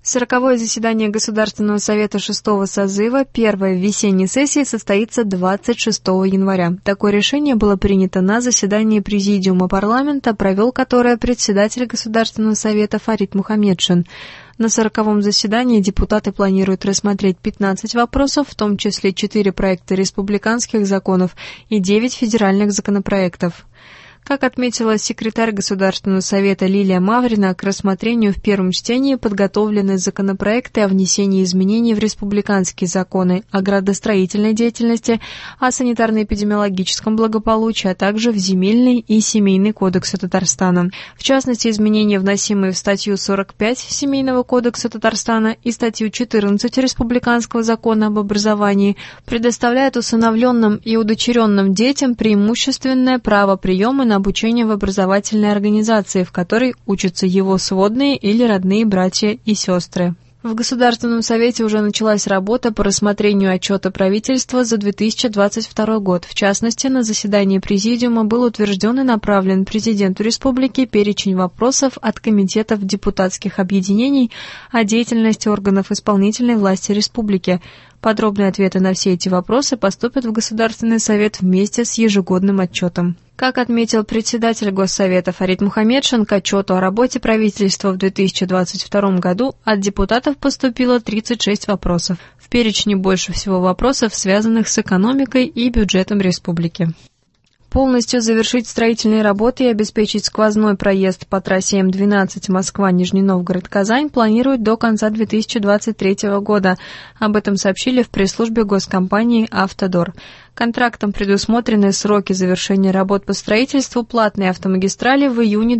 40-е заседание Государственного совета 6-го созыва первой весенней сессии состоится 26 января. Такое решение было принято на заседании Президиума парламента, провел которое председатель Государственного совета Фарид Мухаммедшин. На 40-м заседании депутаты планируют рассмотреть 15 вопросов, в том числе 4 проекта республиканских законов и 9 федеральных законопроектов. Как отметила секретарь Государственного совета Лилия Маврина, к рассмотрению в первом чтении подготовлены законопроекты о внесении изменений в республиканские законы о градостроительной деятельности, о санитарно-эпидемиологическом благополучии, а также в Земельный и Семейный кодексы Татарстана. В частности, изменения, вносимые в статью 45 Семейного кодекса Татарстана и статью 14 Республиканского закона об образовании, предоставляют усыновленным и удочеренным детям преимущественное право приема на обучение в образовательной организации, в которой учатся его сводные или родные братья и сестры. В Государственном совете уже началась работа по рассмотрению отчета правительства за 2022 год. В частности, на заседании Президиума был утвержден и направлен Президенту Республики перечень вопросов от комитетов депутатских объединений о деятельности органов исполнительной власти Республики. Подробные ответы на все эти вопросы поступят в Государственный совет вместе с ежегодным отчетом. Как отметил председатель Госсовета Фарид Мухаммедшин, к отчету о работе правительства в 2022 году от депутатов поступило 36 вопросов. В перечне больше всего вопросов, связанных с экономикой и бюджетом республики. Полностью завершить строительные работы и обеспечить сквозной проезд по трассе М12 Москва-Нижний Новгород-Казань планируют до конца 2023 года. Об этом сообщили в пресс-службе госкомпании «Автодор». Контрактом предусмотрены сроки завершения работ по строительству платной автомагистрали в июне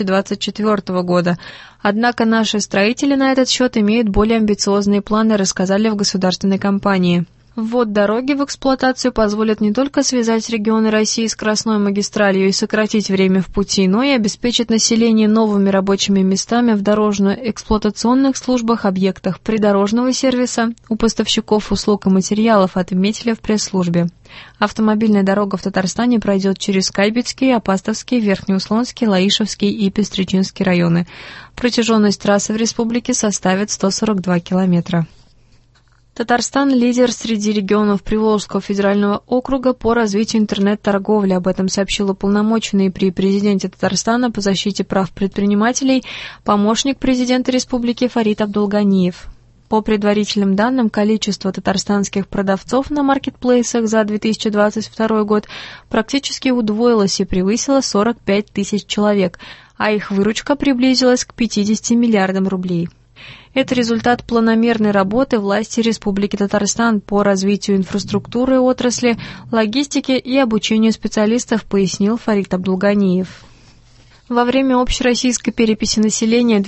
2024 года. Однако наши строители на этот счет имеют более амбициозные планы, рассказали в государственной компании. Ввод дороги в эксплуатацию позволит не только связать регионы России с скоростной магистралью и сократить время в пути, но и обеспечить население новыми рабочими местами в дорожно-эксплуатационных службах, объектах придорожного сервиса, у поставщиков услуг и материалов, отметили в пресс-службе. Автомобильная дорога в Татарстане пройдет через Кайбицкий, Апастовский, Верхнеуслонский, Лаишевский и Пестричинский районы. Протяженность трассы в республике составит 142 километра. Татарстан – лидер среди регионов Приволжского федерального округа по развитию интернет-торговли. Об этом сообщил уполномоченный при президенте Татарстана по защите прав предпринимателей помощник президента республики Фарид Абдулганиев. По предварительным данным, количество татарстанских продавцов на маркетплейсах за 2022 год практически удвоилось и превысило 45 тысяч человек, а их выручка приблизилась к 50 миллиардам рублей. Это результат планомерной работы власти Республики Татарстан по развитию инфраструктуры отрасли, логистики и обучению специалистов, пояснил Фарид Абдулганиев. Во время общероссийской переписи населения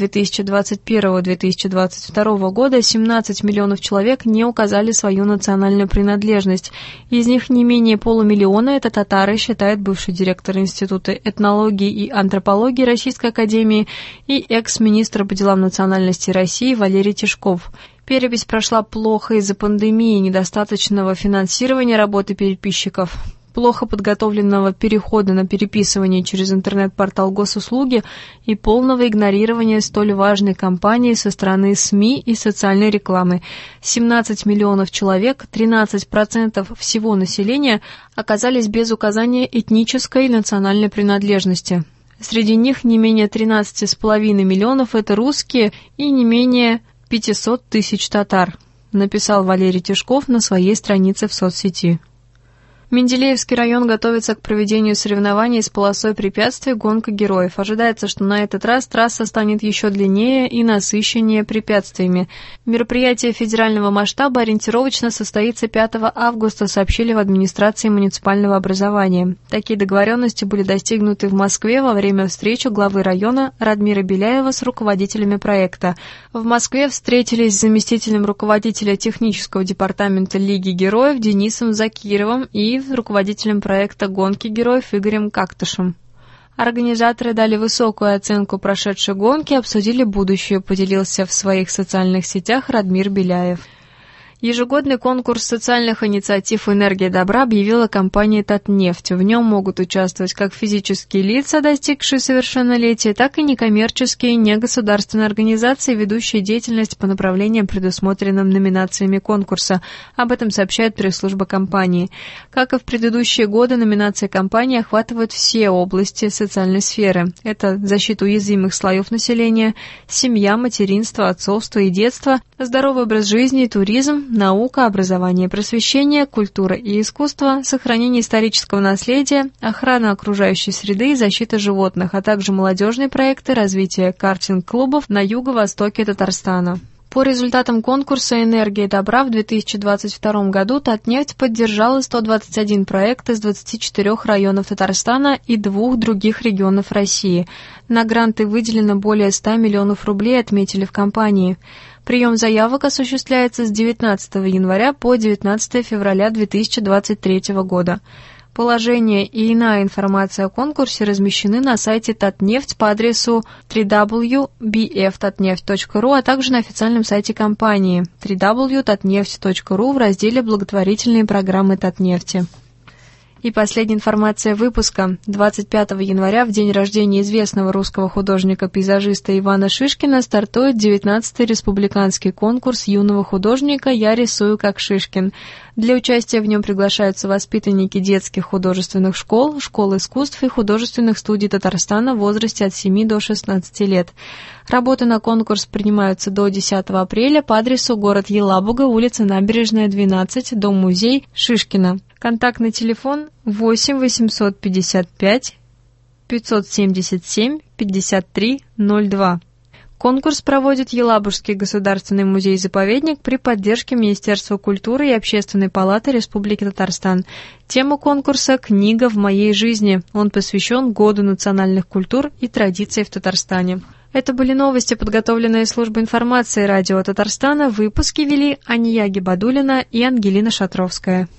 2021-2022 года 17 миллионов человек не указали свою национальную принадлежность. Из них не менее полумиллиона – это татары, считает бывший директор Института этнологии и антропологии Российской академии и экс-министр по делам национальности России Валерий Тишков. Перепись прошла плохо из-за пандемии, недостаточного финансирования работы переписчиков, плохо подготовленного перехода на переписывание через интернет-портал госуслуги и полного игнорирования столь важной кампании со стороны СМИ и социальной рекламы. 17 миллионов человек, 13% всего населения, оказались без указания этнической и национальной принадлежности. Среди них не менее 13,5 миллионов – это русские и не менее 500 тысяч татар, написал Валерий Тишков на своей странице в соцсети. Менделеевский район готовится к проведению соревнований с полосой препятствий «Гонка героев». Ожидается, что на этот раз трасса станет еще длиннее и насыщеннее препятствиями. Мероприятие федерального масштаба ориентировочно состоится 5 августа, сообщили в администрации муниципального образования. Такие договоренности были достигнуты в Москве во время встречи главы района Радмира Беляева с руководителями проекта. В Москве встретились с заместителем руководителя технического департамента Лиги героев Денисом Закировым и руководителем проекта «Гонки героев» Игорем Кактышем. Организаторы дали высокую оценку прошедшей гонки и обсудили будущее, поделился в своих социальных сетях Радмир Беляев. Ежегодный конкурс социальных инициатив «Энергия добра» объявила компания «Татнефть». В нем могут участвовать как физические лица, достигшие совершеннолетия, так и некоммерческие, негосударственные организации, ведущие деятельность по направлениям, предусмотренным номинациями конкурса. Об этом сообщает пресс-служба компании. Как и в предыдущие годы, номинации компании охватывают все области социальной сферы. Это защита уязвимых слоев населения, семья, материнство, отцовство и детство, здоровый образ жизни, туризм, наука, образование и просвещение, культура и искусство, сохранение исторического наследия, охрана окружающей среды и защита животных, а также молодежные проекты развития картинг-клубов на юго-востоке Татарстана. По результатам конкурса «Энергия добра» в 2022 году Татнефть поддержала 121 проект из 24 районов Татарстана и 2 других регионов России. На гранты выделено более 100 миллионов рублей, отметили в компании. Прием заявок осуществляется с 19 января по 19 февраля 2023 года. Положение и иная информация о конкурсе размещены на сайте Татнефть по адресу www.bftatneft.ru, а также на официальном сайте компании www.tatneft.ru в разделе «Благотворительные программы Татнефти». И последняя информация выпуска. 25 января, в день рождения известного русского художника-пейзажиста Ивана Шишкина, стартует 19-й республиканский конкурс юного художника «Я рисую как Шишкин». Для участия в нем приглашаются воспитанники детских художественных школ, школ искусств и художественных студий Татарстана в возрасте от 7 до 16 лет. Работы на конкурс принимаются до 10 апреля по адресу город Елабуга, улица Набережная, 12, дом-музей Шишкина. Контактный телефон 8 855 577 53 02. Конкурс проводит Елабужский государственный музей-заповедник при поддержке Министерства культуры и Общественной палаты Республики Татарстан. Тема конкурса «Книга в моей жизни». Он посвящен Году национальных культур и традиций в Татарстане. Это были новости, подготовленные службой информации радио Татарстана. В выпуске вели Ания Гибадуллина и Ангелина Шатровская.